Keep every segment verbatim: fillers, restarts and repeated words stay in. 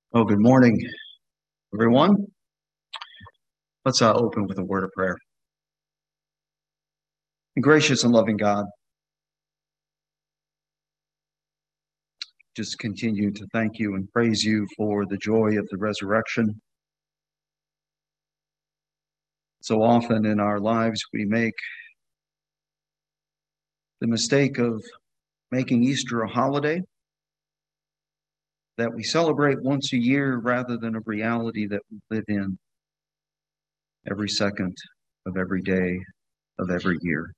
Oh, good morning, everyone. Let's uh, open with a word of prayer. Gracious and loving God, just continue to thank you and praise you for the joy of the resurrection. So often in our lives, we make the mistake of making Easter a holiday that we celebrate once a year rather than a reality that we live in every second of every day of every year.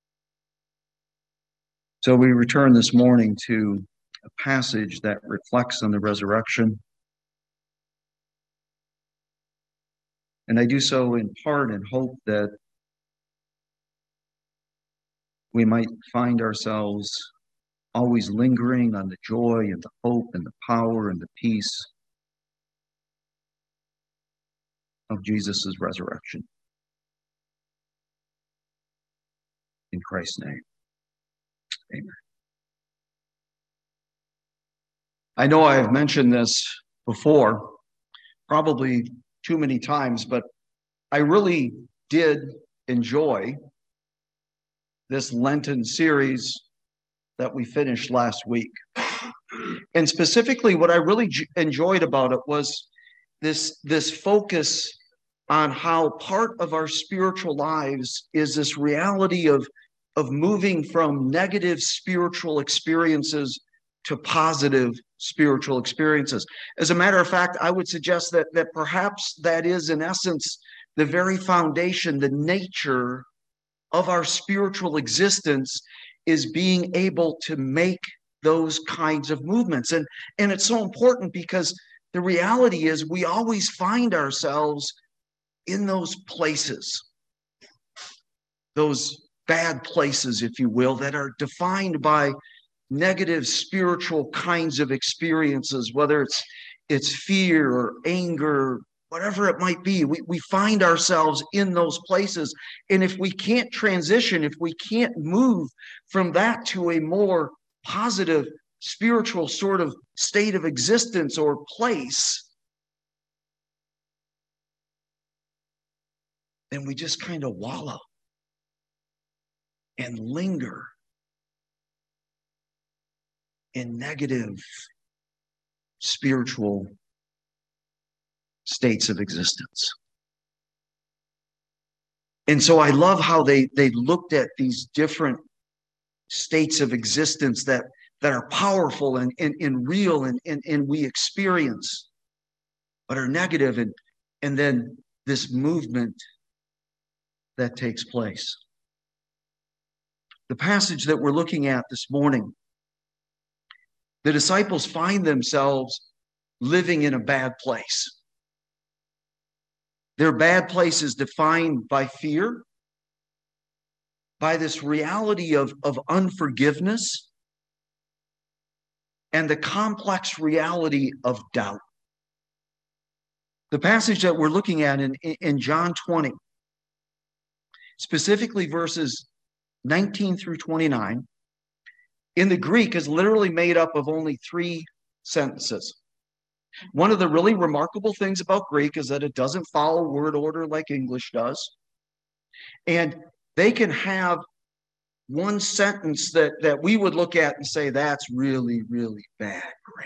So we return this morning to a passage that reflects on the resurrection. And I do so in part in hope that we might find ourselves always lingering on the joy and the hope and the power and the peace of Jesus' resurrection. In Christ's name, amen. I know I have mentioned this before, probably too many times, but I really did enjoy this Lenten series that we finished last week. And specifically, what I really j- enjoyed about it was this, this focus on how part of our spiritual lives is this reality of, of moving from negative spiritual experiences to positive spiritual experiences. As a matter of fact, I would suggest that, that perhaps that is, in essence, the very foundation, the nature of our spiritual existence is being able to make those kinds of movements. And, and it's so important because the reality is we always find ourselves in those places, those bad places, if you will, that are defined by negative spiritual kinds of experiences, whether it's it's fear or anger, whatever it might be. We, we find ourselves in those places. And if we can't transition, if we can't move from that to a more positive spiritual sort of state of existence or place, then we just kind of wallow and linger in negative spiritual states of existence. And so I love how they they looked at these different states of existence that that are powerful and, and, and real and, and, and we experience, but are negative, and, and then this movement that takes place. The passage that we're looking at this morning, the disciples find themselves living in a bad place. Their bad place is defined by fear, by this reality of, of unforgiveness, and the complex reality of doubt. The passage that we're looking at in, in John twenty, specifically verses nineteen through twenty-nine, in the Greek is literally made up of only three sentences. One of the really remarkable things about Greek is that it doesn't follow word order like English does. And they can have one sentence that, that we would look at and say, that's really, really bad grammar.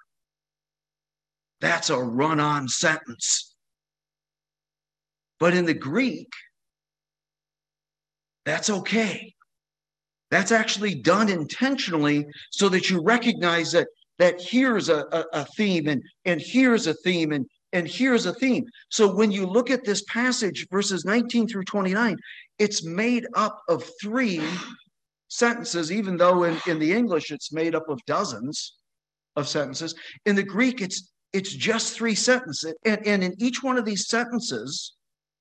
That's a run-on sentence. But in the Greek, that's okay. That's actually done intentionally so that you recognize that that here's a, a, a theme and, and here's a theme and, and here's a theme. So when you look at this passage, verses nineteen through twenty-nine, it's made up of three sentences, even though in, in the English it's made up of dozens of sentences. In the Greek, it's it's just three sentences. And, and in each one of these sentences,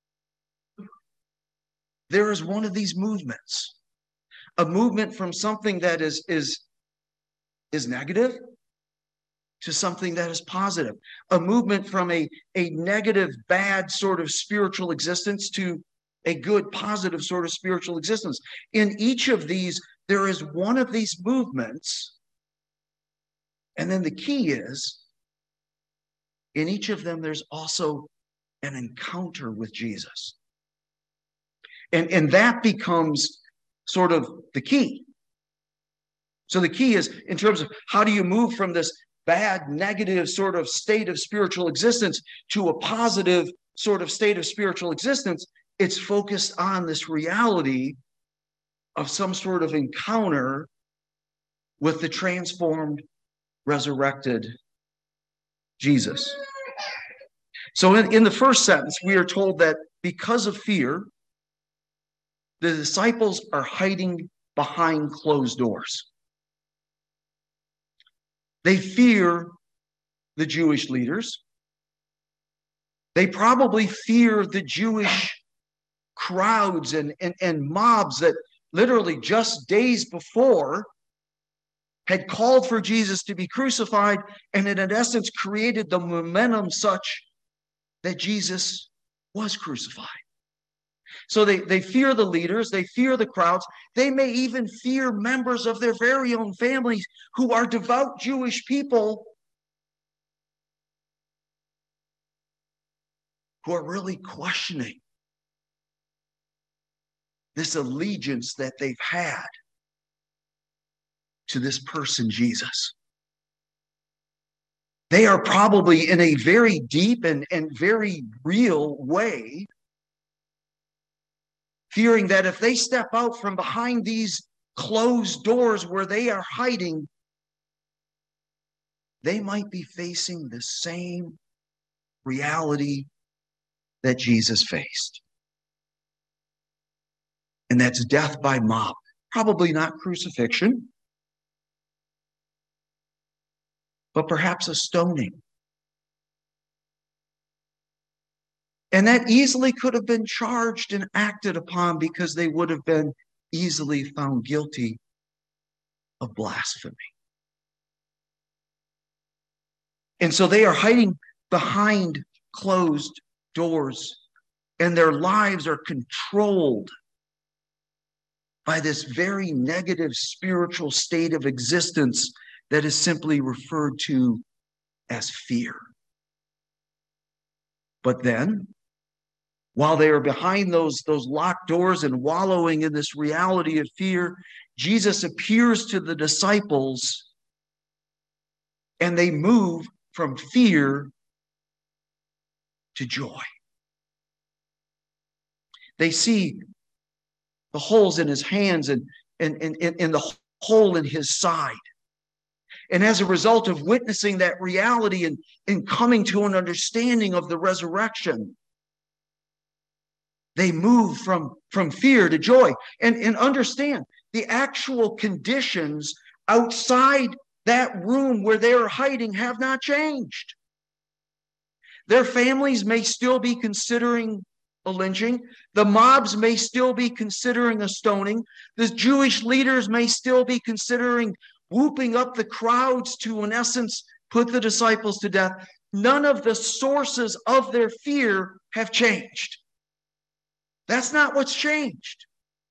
there is one of these movements. A movement from something that is, is, is negative to something that is positive. A movement from a, a negative, bad sort of spiritual existence to a good, positive sort of spiritual existence. In each of these, there is one of these movements. And then the key is in each of them, there's also an encounter with Jesus. And, and that becomes sort of the key. So the key is in terms of how do you move from this bad, negative sort of state of spiritual existence to a positive sort of state of spiritual existence? It's focused on this reality of some sort of encounter with the transformed, resurrected Jesus. So in, in the first sentence, we are told that because of fear, the disciples are hiding behind closed doors. They fear the Jewish leaders. They probably fear the Jewish crowds and, and, and mobs that literally just days before had called for Jesus to be crucified, and in essence created the momentum such that Jesus was crucified. So they, they fear the leaders, they fear the crowds, they may even fear members of their very own families who are devout Jewish people who are really questioning this allegiance that they've had to this person, Jesus. They are probably in a very deep and, and very real way fearing that if they step out from behind these closed doors where they are hiding, they might be facing the same reality that Jesus faced. And that's death by mob. Probably not crucifixion, but perhaps a stoning. And that easily could have been charged and acted upon because they would have been easily found guilty of blasphemy. And so they are hiding behind closed doors, and their lives are controlled by this very negative spiritual state of existence that is simply referred to as fear. But then, while they are behind those, those locked doors and wallowing in this reality of fear, Jesus appears to the disciples and they move from fear to joy. They see the holes in his hands and, and, and, and the hole in his side. And as a result of witnessing that reality and, and coming to an understanding of the resurrection, they move from, from fear to joy. And, and understand the actual conditions outside that room where they are hiding have not changed. Their families may still be considering a lynching. The mobs may still be considering a stoning. The Jewish leaders may still be considering whooping up the crowds to, in essence, put the disciples to death. None of the sources of their fear have changed. That's not what's changed.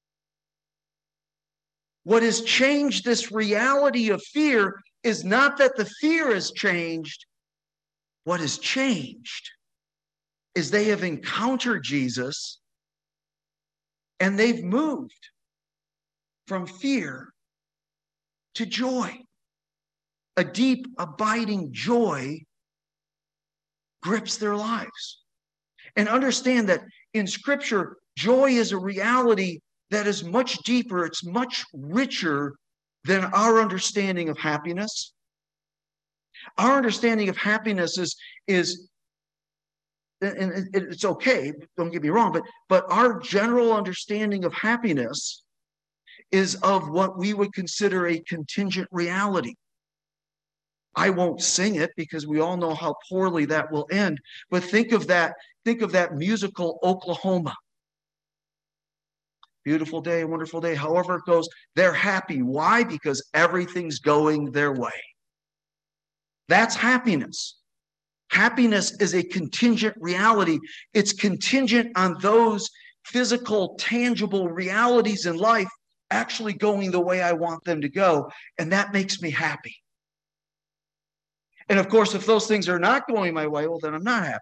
What has changed this reality of fear is not that the fear has changed. What has changed is they have encountered Jesus and they've moved from fear to joy. A deep, abiding joy grips their lives. And understand that in Scripture, joy is a reality that is much deeper, it's much richer than our understanding of happiness. Our understanding of happiness is, is and it's okay, don't get me wrong, but, but our general understanding of happiness is of what we would consider a contingent reality. I won't sing it because we all know how poorly that will end, but think of that, think of that musical Oklahoma. Beautiful day, wonderful day, however it goes, they're happy. Why? Because everything's going their way. That's happiness. Happiness is a contingent reality. It's contingent on those physical, tangible realities in life actually going the way I want them to go, and that makes me happy. And of course, if those things are not going my way, well, then I'm not happy.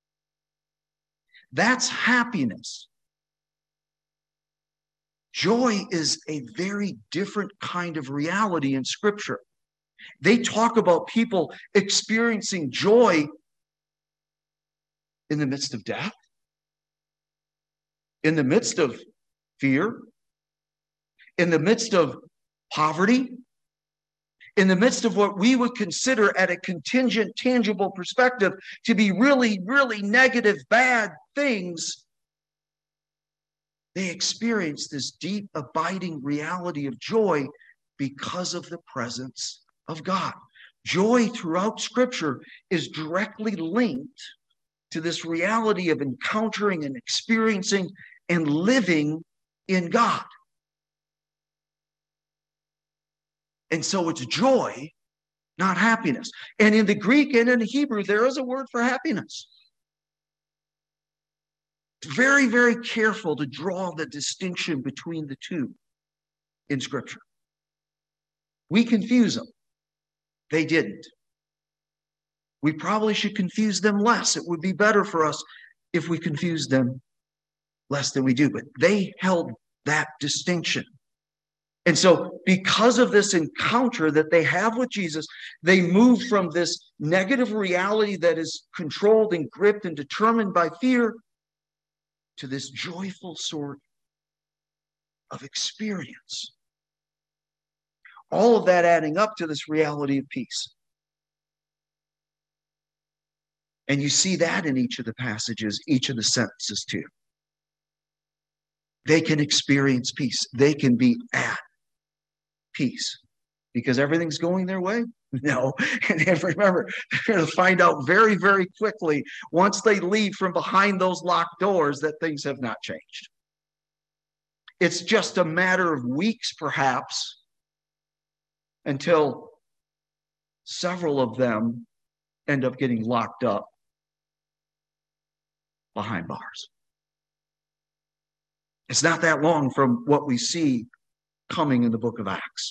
That's happiness. Joy is a very different kind of reality in Scripture. They talk about people experiencing joy in the midst of death, in the midst of fear, in the midst of poverty, in the midst of what we would consider at a contingent, tangible perspective to be really, really negative, bad things. They experience this deep, abiding reality of joy because of the presence of God. Joy throughout Scripture is directly linked to this reality of encountering and experiencing and living in God. And so it's joy, not happiness. And in the Greek and in the Hebrew, there is a word for happiness. Very, very careful to draw the distinction between the two in Scripture. We confuse them. They didn't. We probably should confuse them less. It would be better for us if we confused them less than we do. But they held that distinction. And so because of this encounter that they have with Jesus, they move from this negative reality that is controlled and gripped and determined by fear to this joyful sort of experience. All of that adding up to this reality of peace. And you see that in each of the passages, each of the sentences too. They can experience peace. They can be at peace because everything's going their way. No. And remember, they're going to find out very, very quickly once they leave from behind those locked doors that things have not changed. It's just a matter of weeks, perhaps, until several of them end up getting locked up behind bars. It's not that long from what we see coming in the book of Acts.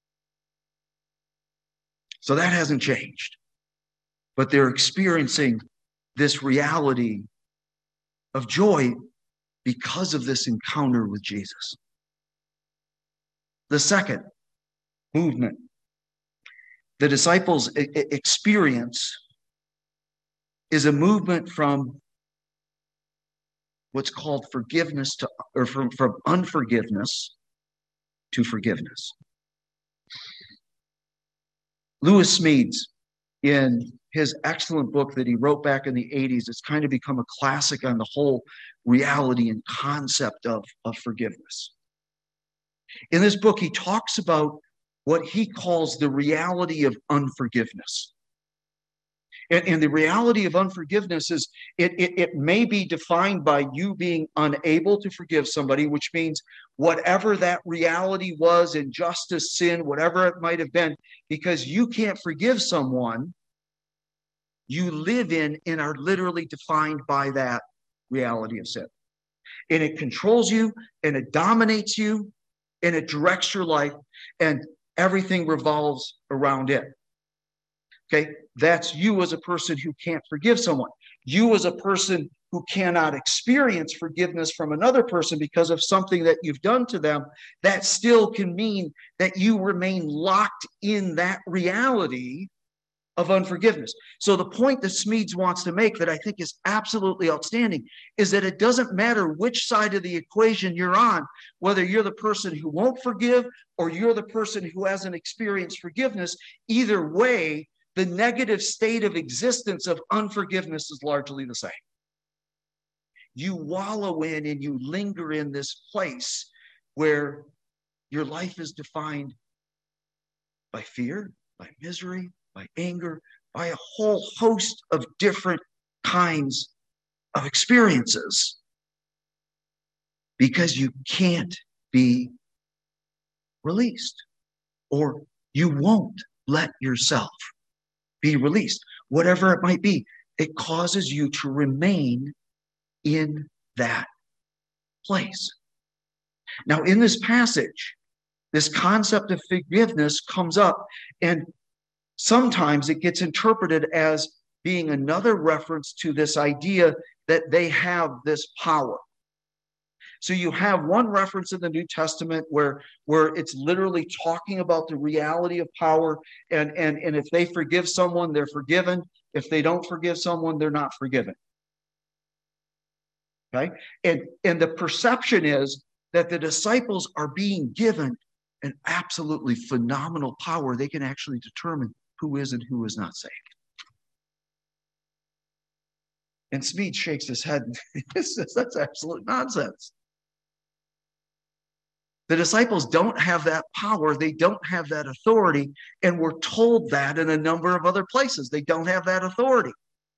So that hasn't changed. But they're experiencing this reality of joy because of this encounter with Jesus. The second movement the disciples experience is a movement from what's called forgiveness to, or from, from unforgiveness to forgiveness. Lewis Smedes, in his excellent book that he wrote back in the eighties, it's kind of become a classic on the whole reality and concept of, of forgiveness. In this book, he talks about what he calls the reality of unforgiveness. And, and the reality of unforgiveness is it, it, it may be defined by you being unable to forgive somebody, which means whatever that reality was, injustice, sin, whatever it might have been, because you can't forgive someone, you live in and are literally defined by that reality of sin. And it controls you, and it dominates you, and it directs your life, and everything revolves around it. Okay, that's you as a person who can't forgive someone. You as a person who cannot experience forgiveness from another person because of something that you've done to them, that still can mean that you remain locked in that reality of unforgiveness. So the point that Smedes wants to make that I think is absolutely outstanding is that it doesn't matter which side of the equation you're on, whether you're the person who won't forgive or you're the person who hasn't experienced forgiveness. Either way, the negative state of existence of unforgiveness is largely the same. You wallow in and you linger in this place where your life is defined by fear, by misery, by anger, by a whole host of different kinds of experiences, because you can't be released, or you won't let yourself be released. Whatever it might be, it causes you to remain in that place. Now, in this passage, this concept of forgiveness comes up, and sometimes it gets interpreted as being another reference to this idea that they have this power. So you have one reference in the New Testament where, where it's literally talking about the reality of power, and, and, and if they forgive someone, they're forgiven. If they don't forgive someone, they're not forgiven. Okay? And, and the perception is that the disciples are being given an absolutely phenomenal power. They can actually determine who is and who is not saved. And Smead shakes his head and says, that's absolute nonsense. The disciples don't have that power. They don't have that authority. And we're told that in a number of other places. They don't have that authority.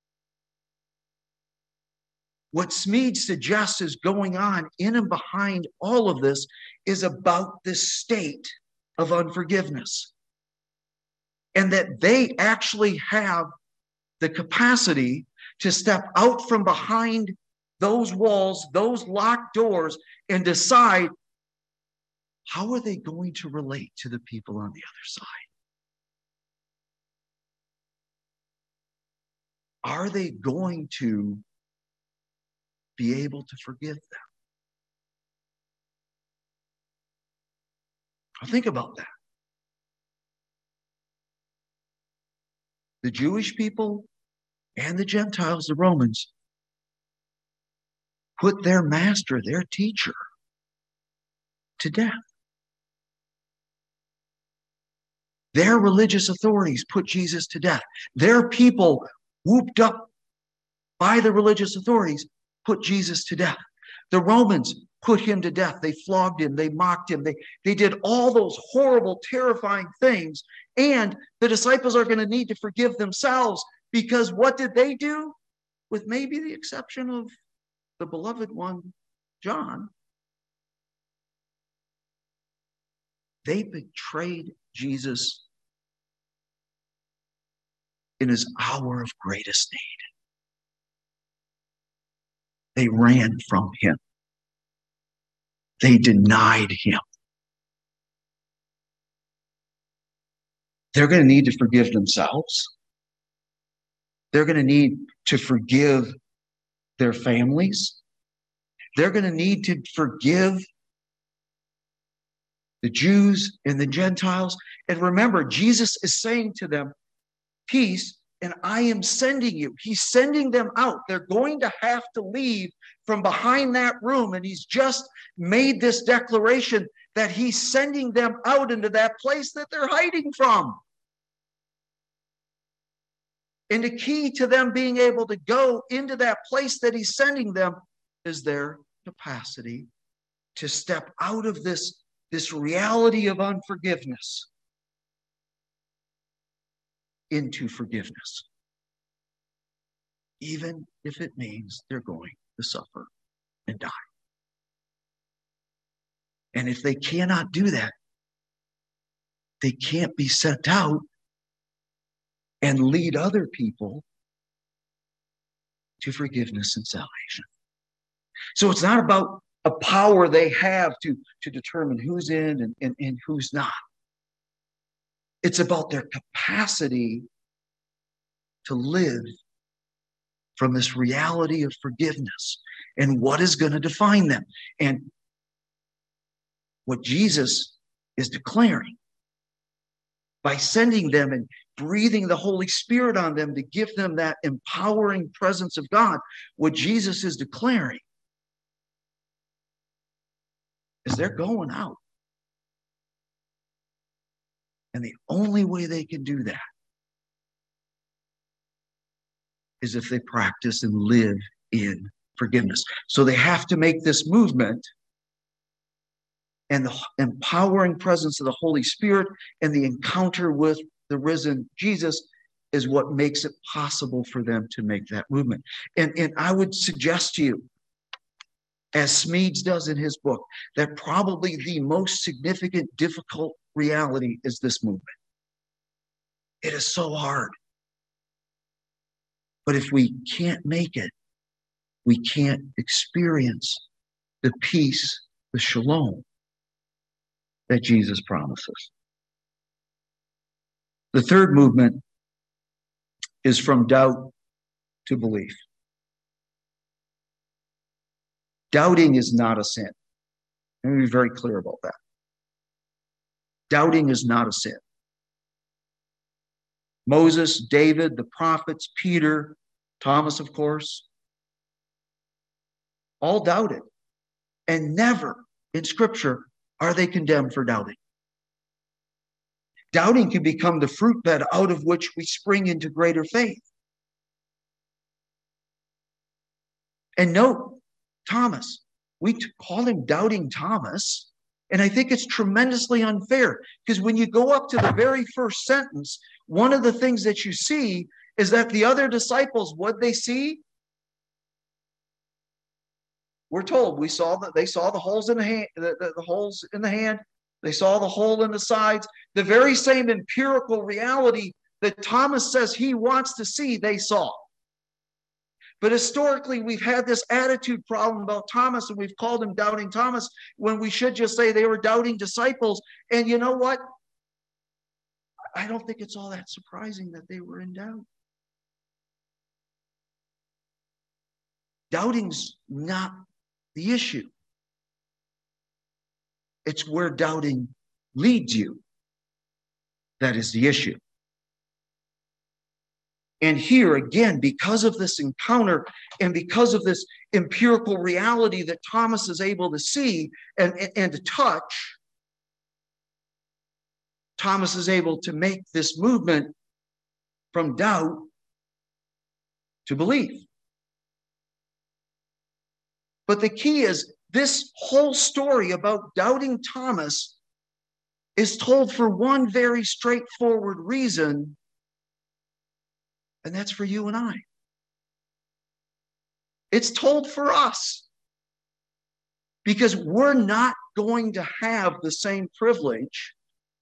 What Smead suggests is going on in and behind all of this is about this state of unforgiveness. And that they actually have the capacity to step out from behind those walls, those locked doors, and decide, how are they going to relate to the people on the other side? Are they going to be able to forgive them? Now think about that. The Jewish people and the Gentiles, the Romans, put their master, their teacher, to death. Their religious authorities put Jesus to death. Their people, whooped up by the religious authorities, put Jesus to death. The Romans put him to death. They flogged him. They mocked him. They, they did all those horrible, terrifying things. And the disciples are going to need to forgive themselves, because what did they do? With maybe the exception of the beloved one, John, they betrayed Jesus in his hour of greatest need. They ran from him. They denied him. They're going to need to forgive themselves. They're going to need to forgive their families. They're going to need to forgive the Jews and the Gentiles. And remember, Jesus is saying to them, peace, and I am sending you. He's sending them out. They're going to have to leave from behind that room. And he's just made this declaration that he's sending them out into that place that they're hiding from. And the key to them being able to go into that place that he's sending them is their capacity to step out of this, this reality of unforgiveness into forgiveness, even if it means they're going to suffer and die. And if they cannot do that, they can't be sent out and lead other people to forgiveness and salvation. So it's not about a power they have to, to determine who's in and, and, and who's not. It's about their capacity to live from this reality of forgiveness and what is going to define them. And what Jesus is declaring by sending them and breathing the Holy Spirit on them to give them that empowering presence of God, what Jesus is declaring is they're going out. And the only way they can do that is if they practice and live in forgiveness. So they have to make this movement, and the empowering presence of the Holy Spirit and the encounter with the risen Jesus is what makes it possible for them to make that movement. And, and I would suggest to you, as Smeads does in his book, that probably the most significant, difficult reality is this movement. It is so hard. But if we can't make it, we can't experience the peace, the shalom that Jesus promises. The third movement is from doubt to belief. Doubting is not a sin. Let me be very clear about that. Doubting is not a sin. Moses, David, the prophets, Peter, Thomas, of course, all doubted. And never in Scripture are they condemned for doubting. Doubting can become the fruit bed out of which we spring into greater faith. And note, Thomas, we call him Doubting Thomas, and I think it's tremendously unfair, because when you go up to the very first sentence, one of the things that you see is that the other disciples, what they see? We're told we saw that they saw the holes in the hand, the, the, the holes in the hand, they saw the hole in the sides, the very same empirical reality that Thomas says he wants to see, they saw. But historically, we've had this attitude problem about Thomas, and we've called him Doubting Thomas when we should just say they were doubting disciples. And you know what? I don't think it's all that surprising that they were in doubt. Doubting's not the issue. It's where doubting leads you that is the issue. And here again, because of this encounter and because of this empirical reality that Thomas is able to see and, and, and to touch, Thomas is able to make this movement from doubt to belief. But the key is this whole story about Doubting Thomas is told for one very straightforward reason, and that's for you and I. It's told for us because we're not going to have the same privilege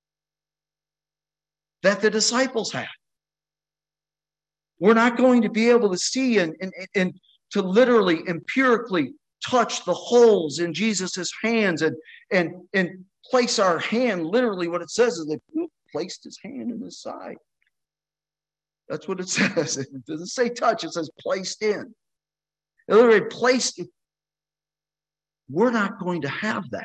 that the disciples had. We're not going to be able to see and, and, and to literally, empirically touch the holes in Jesus's hands and, and, and place our hand, literally what it says is they placed his hand in his side. That's what it says. It doesn't say touch, it says placed in. It literally placed it. We're not going to have that.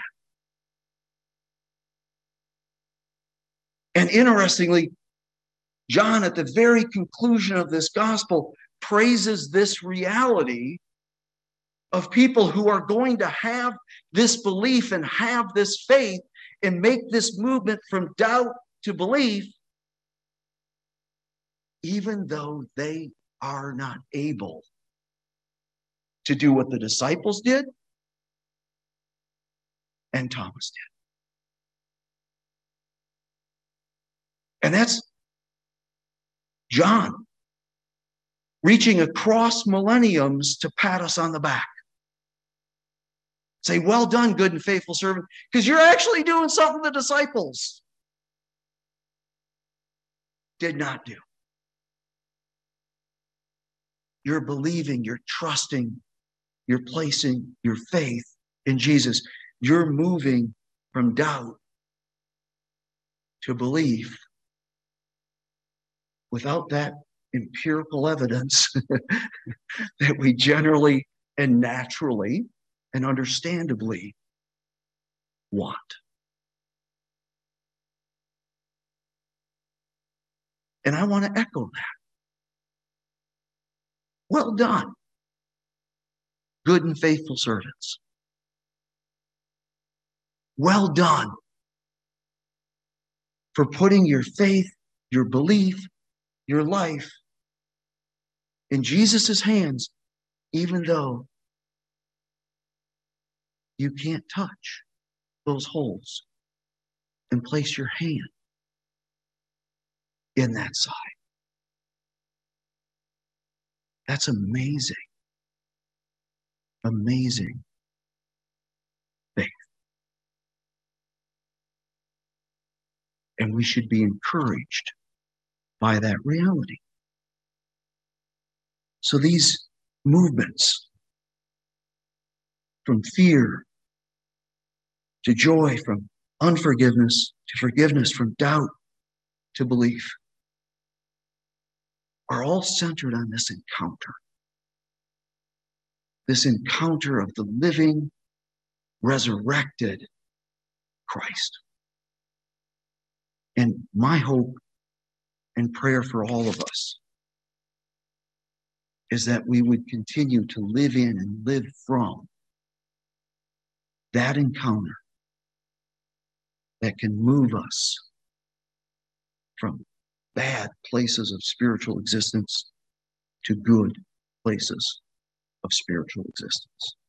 And interestingly, John, at the very conclusion of this gospel, praises this reality of people who are going to have this belief and have this faith and make this movement from doubt to belief, even though they are not able to do what the disciples did and Thomas did. And that's John reaching across millenniums to pat us on the back. Say, well done, good and faithful servant, because you're actually doing something the disciples did not do. You're believing, you're trusting, you're placing your faith in Jesus. You're moving from doubt to belief without that empirical evidence that we generally and naturally and understandably want. And I want to echo that. Well done, good and faithful servants. Well done for putting your faith, your belief, your life in Jesus' hands, even though you can't touch those holes and place your hand in that side. That's amazing. Amazing faith. And we should be encouraged by that reality. So these movements from fear to joy, from unforgiveness to forgiveness, from doubt to belief, are all centered on this encounter. This encounter of the living, resurrected Christ. And my hope and prayer for all of us is that we would continue to live in and live from that encounter that can move us from bad places of spiritual existence to good places of spiritual existence.